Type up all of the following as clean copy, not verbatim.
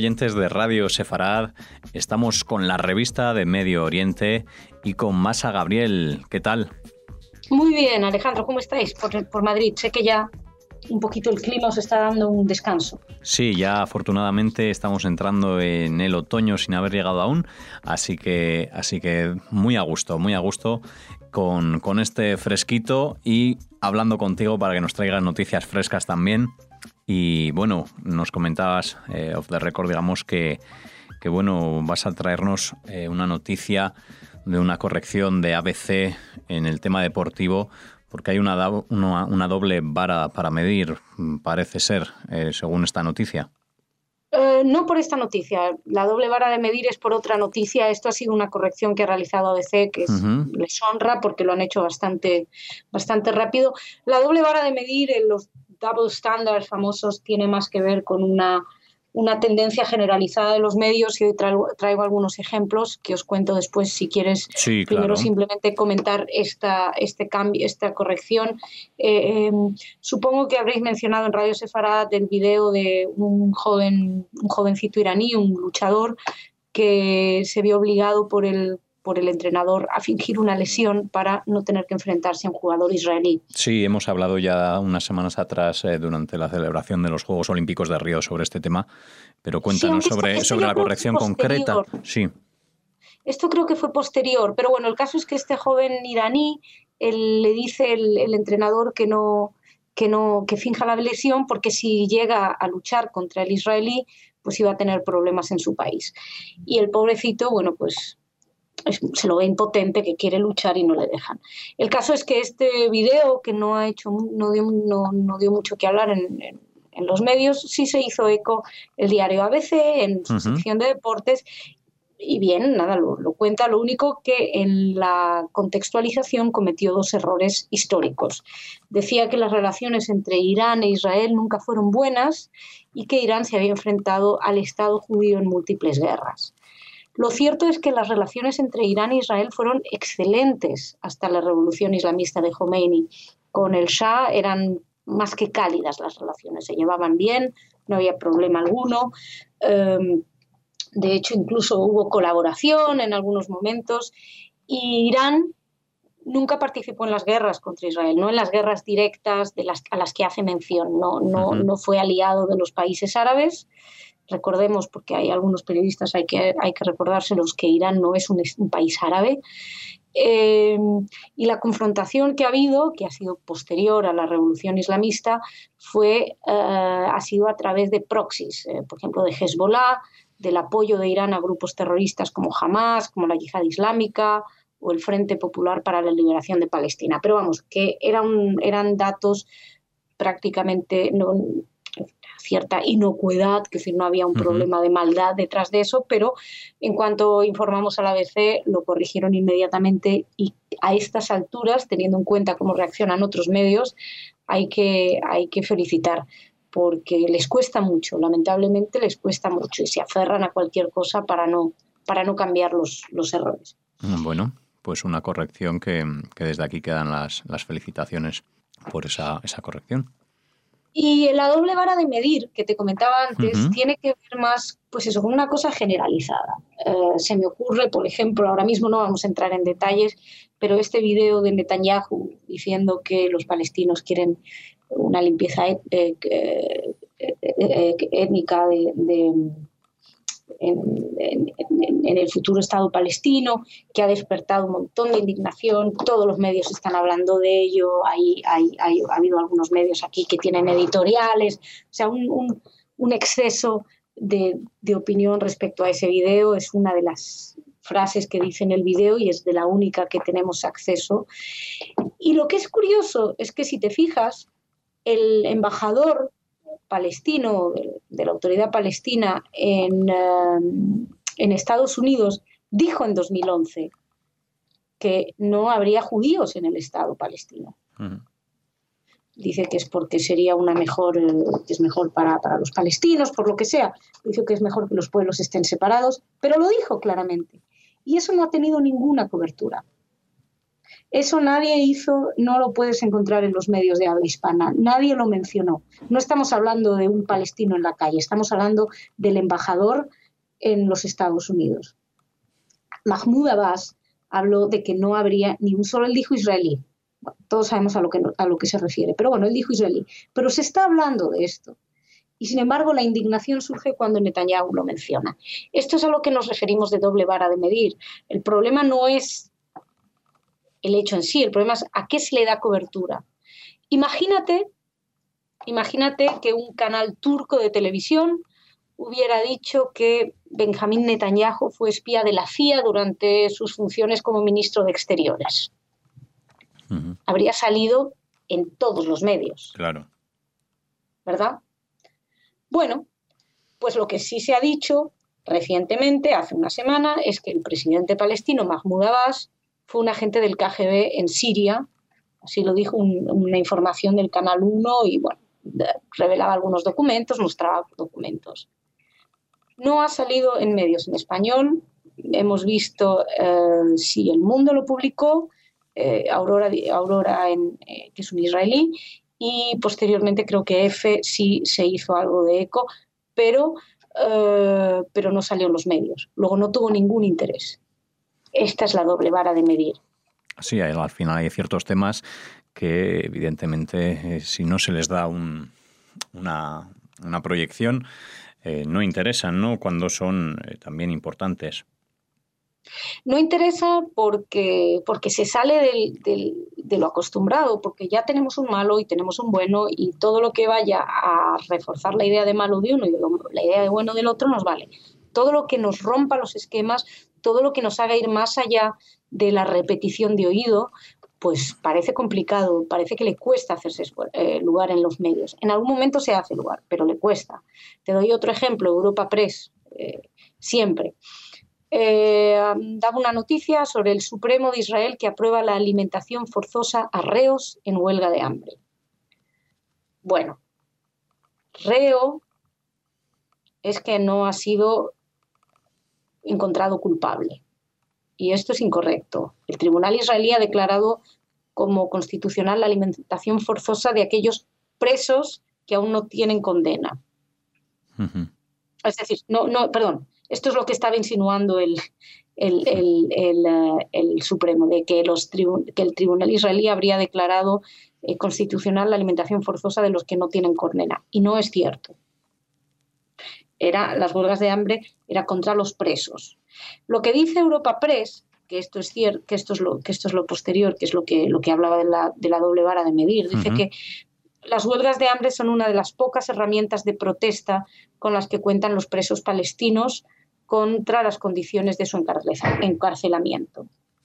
oyentes de Radio Sefarad. Estamos con la revista de Medio Oriente y con Masa Gabriel. ¿Qué tal? Muy bien, Alejandro, ¿cómo estáis por Madrid? Sé que ya un poquito el clima os está dando un descanso. Sí, ya afortunadamente estamos entrando en el otoño sin haber llegado aún, así que muy a gusto con este fresquito y hablando contigo para que nos traigas noticias frescas también. Y bueno, nos comentabas off the record, digamos, que bueno, vas a traernos una noticia de una corrección de ABC en el tema deportivo, porque hay una doble vara para medir, parece ser, según esta noticia. No por esta noticia. La doble vara de medir es por otra noticia. Esto ha sido una corrección que ha realizado ABC, que les honra porque lo han hecho bastante rápido. La doble vara de medir, los double standards famosos, tiene más que ver con una tendencia generalizada de los medios, y hoy traigo algunos ejemplos que os cuento después si quieres. Sí, Primero, claro. simplemente comentar este cambio, esta corrección. Supongo que habréis mencionado en Radio Sefarad el video de un jovencito iraní, un luchador, que se vio obligado por el entrenador a fingir una lesión para no tener que enfrentarse a un jugador israelí. Sí, hemos hablado ya unas semanas atrás durante la celebración de los Juegos Olímpicos de Río sobre este tema, pero cuéntanos sobre la corrección concreta. Sí. Esto creo que fue posterior, pero bueno, el caso es que este joven iraní, le dice el entrenador que finja la lesión, porque si llega a luchar contra el israelí, pues iba a tener problemas en su país. Y el pobrecito, bueno, pues se lo ve impotente, que quiere luchar y no le dejan. El caso es que este video, que no dio mucho que hablar en los medios, sí se hizo eco el diario ABC en su sección de deportes, y bien, nada, lo cuenta. Lo único que en la contextualización cometió dos errores históricos. Decía que las relaciones entre Irán e Israel nunca fueron buenas y que Irán se había enfrentado al Estado judío en múltiples guerras. Lo cierto es que las relaciones entre Irán e Israel fueron excelentes hasta la revolución islamista de Jomeini. Con el Shah eran más que cálidas las relaciones, se llevaban bien, no había problema alguno. De hecho, incluso hubo colaboración en algunos momentos. Y Irán nunca participó en las guerras contra Israel, no en las guerras directas a las que hace mención. No fue aliado de los países árabes. Recordemos, porque hay algunos periodistas, hay que recordárselos, que Irán no es un país árabe. Y la confrontación que ha habido, que ha sido posterior a la revolución islamista, ha sido a través de proxies, por ejemplo, de Hezbollah, del apoyo de Irán a grupos terroristas como Hamas, como la Yihad Islámica o el Frente Popular para la Liberación de Palestina. Pero vamos, que eran datos prácticamente cierta inocuidad, que decir, no había un problema de maldad detrás de eso, pero en cuanto informamos a la ABC lo corrigieron inmediatamente, y a estas alturas, teniendo en cuenta cómo reaccionan otros medios, hay que felicitar, porque les cuesta mucho, lamentablemente les cuesta mucho, y se aferran a cualquier cosa para no cambiar los errores. Bueno, pues una corrección que desde aquí quedan las felicitaciones por esa corrección. Y la doble vara de medir que te comentaba antes tiene que ver más, pues eso, con una cosa generalizada. Se me ocurre, por ejemplo, ahora mismo no vamos a entrar en detalles, pero este video de Netanyahu diciendo que los palestinos quieren una limpieza étnica en el futuro Estado palestino, que ha despertado un montón de indignación. Todos los medios están hablando de ello. Ha habido algunos medios aquí que tienen editoriales, o sea, un exceso de opinión respecto a ese video. Es una de las frases que dice en el video y es de la única que tenemos acceso. Y lo que es curioso es que, si te fijas, el embajador palestino, de la autoridad palestina en Estados Unidos, dijo en 2011 que no habría judíos en el Estado palestino. Dice que es porque sería que es mejor para los palestinos, por lo que sea. Dice que es mejor que los pueblos estén separados, pero lo dijo claramente. Y eso no ha tenido ninguna cobertura. Eso nadie hizo, no lo puedes encontrar en los medios de habla hispana, nadie lo mencionó. No estamos hablando de un palestino en la calle, estamos hablando del embajador en los Estados Unidos. Mahmoud Abbas habló de que no habría ni un solo, él dijo israelí, bueno, todos sabemos a lo que se refiere, pero bueno, él dijo israelí, pero se está hablando de esto. Y sin embargo, la indignación surge cuando Netanyahu lo menciona. Esto es a lo que nos referimos de doble vara de medir. El problema no es el hecho en sí, el problema es a qué se le da cobertura. Imagínate que un canal turco de televisión hubiera dicho que Benjamín Netanyahu fue espía de la CIA durante sus funciones como ministro de Exteriores. Uh-huh. Habría salido en todos los medios. Claro. ¿Verdad? Bueno, pues lo que sí se ha dicho recientemente, hace una semana, es que el presidente palestino Mahmoud Abbas fue un agente del KGB en Siria, así lo dijo una información del Canal 1 y bueno, revelaba algunos documentos, mostraba documentos. No ha salido en medios en español, hemos visto si El Mundo lo publicó, Aurora que es un israelí, y posteriormente creo que EFE sí se hizo algo de eco, pero no salió en los medios. Luego no tuvo ningún interés. Esta es la doble vara de medir. Sí, al final hay ciertos temas que evidentemente si no se les da una proyección no interesan, ¿no? Cuando son también importantes. No interesa porque se sale de lo acostumbrado, porque ya tenemos un malo y tenemos un bueno y todo lo que vaya a reforzar la idea de malo de uno y la idea de bueno del otro nos vale. Todo lo que nos rompa los esquemas, todo lo que nos haga ir más allá de la repetición de oído, pues parece complicado, parece que le cuesta hacerse lugar en los medios. En algún momento se hace lugar, pero le cuesta. Te doy otro ejemplo, Europa Press, siempre. Daba una noticia sobre el Supremo de Israel que aprueba la alimentación forzosa a reos en huelga de hambre. Bueno, reo es que no ha sido encontrado culpable. Y esto es incorrecto. El tribunal israelí ha declarado como constitucional la alimentación forzosa de aquellos presos que aún no tienen condena. Uh-huh. Es decir, perdón. Esto es lo que estaba insinuando el Supremo, de que el tribunal israelí habría declarado constitucional la alimentación forzosa de los que no tienen condena. Y no es cierto. Las huelgas de hambre era contra los presos. Lo que dice Europa Press, que esto es cierto, que esto es lo posterior, que es lo que hablaba de la doble vara de medir, dice uh-huh. que las huelgas de hambre son una de las pocas herramientas de protesta con las que cuentan los presos palestinos contra las condiciones de su encarcelamiento.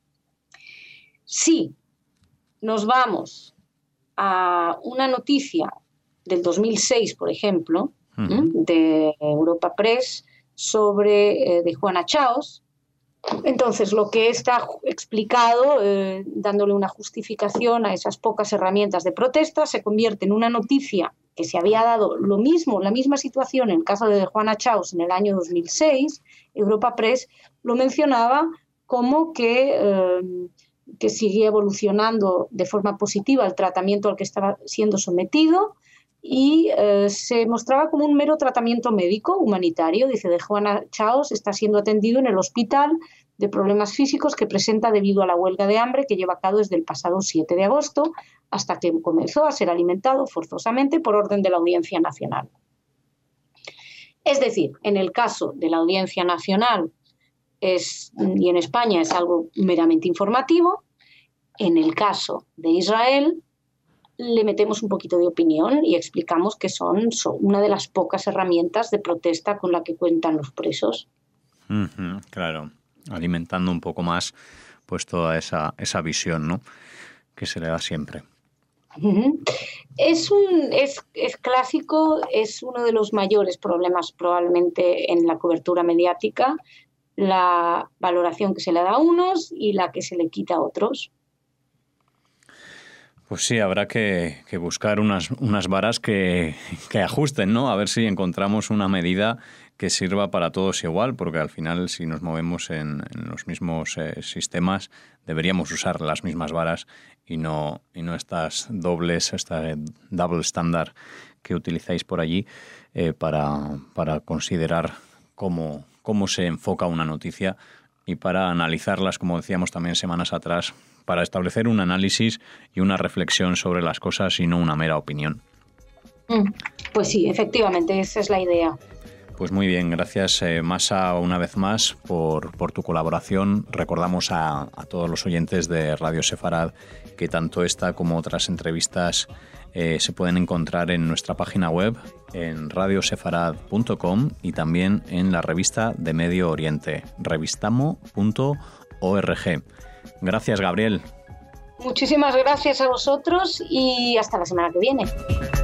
Si nos vamos a una noticia del 2006, por ejemplo, uh-huh. de Europa Press, de Juana Chaos, entonces lo que está explicado, dándole una justificación a esas pocas herramientas de protesta, se convierte en una noticia que se había dado lo mismo, la misma situación en el caso de Juana Chaos en el año 2006, Europa Press lo mencionaba como que seguía evolucionando de forma positiva el tratamiento al que estaba siendo sometido y se mostraba como un mero tratamiento médico humanitario. Dice, de Juana Chaos está siendo atendido en el hospital de problemas físicos que presenta debido a la huelga de hambre que lleva a cabo desde el pasado 7 de agosto hasta que comenzó a ser alimentado forzosamente por orden de la Audiencia Nacional. Es decir, en el caso de la Audiencia Nacional y en España es algo meramente informativo, en el caso de Israel le metemos un poquito de opinión y explicamos que son una de las pocas herramientas de protesta con la que cuentan los presos. Uh-huh, claro, alimentando un poco más pues toda esa visión, ¿no?, que se le da siempre. Uh-huh. Es clásico, es uno de los mayores problemas probablemente en la cobertura mediática, la valoración que se le da a unos y la que se le quita a otros. Pues sí, habrá que buscar unas varas que ajusten, ¿no? A ver si encontramos una medida que sirva para todos igual, porque al final si nos movemos en los mismos sistemas deberíamos usar las mismas varas y no estas dobles, esta double standard que utilizáis por allí para considerar cómo se enfoca una noticia y para analizarlas, como decíamos también semanas atrás, para establecer un análisis y una reflexión sobre las cosas y no una mera opinión. Pues sí, efectivamente, esa es la idea. Pues muy bien, gracias Masa una vez más por tu colaboración. Recordamos a todos los oyentes de Radio Sefarad que tanto esta como otras entrevistas se pueden encontrar en nuestra página web, en radiosefarad.com y también en la revista de Medio Oriente, revistamo.org. Gracias, Gabriel. Muchísimas gracias a vosotros y hasta la semana que viene.